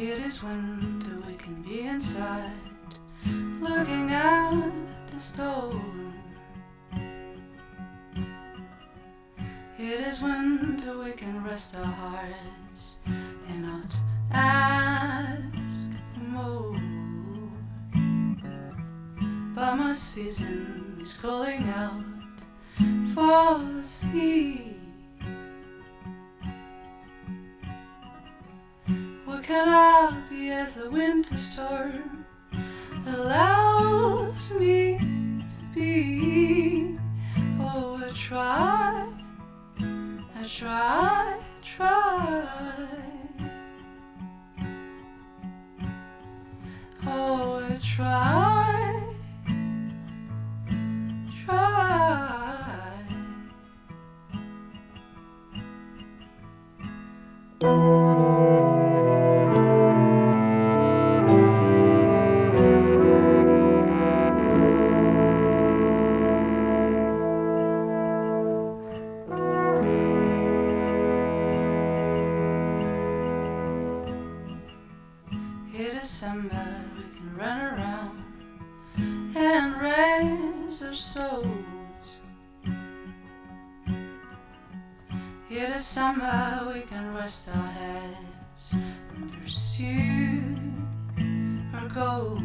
It is winter, we can be inside, looking at the storm. It is winter, we can rest our hearts and not ask for more. But my season is calling out for the sea. What can I be as the winter storm allows me to be? Oh, I try, try. Oh, I try. It is summer, we can run around and raise our souls. It is summer, we can rest our heads and pursue our goals.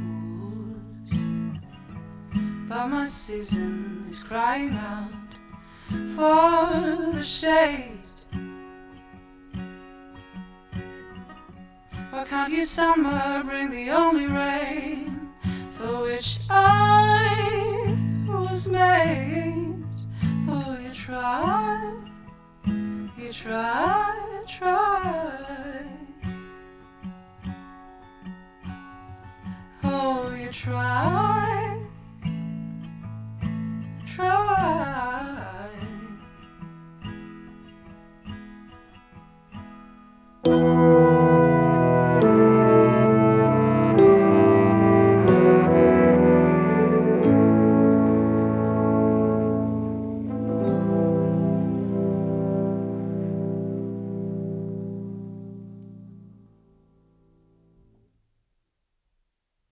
But my season is crying out for the shade. Why can't you, summer, bring the only rain for which I was made? Oh, you try. Oh, you try.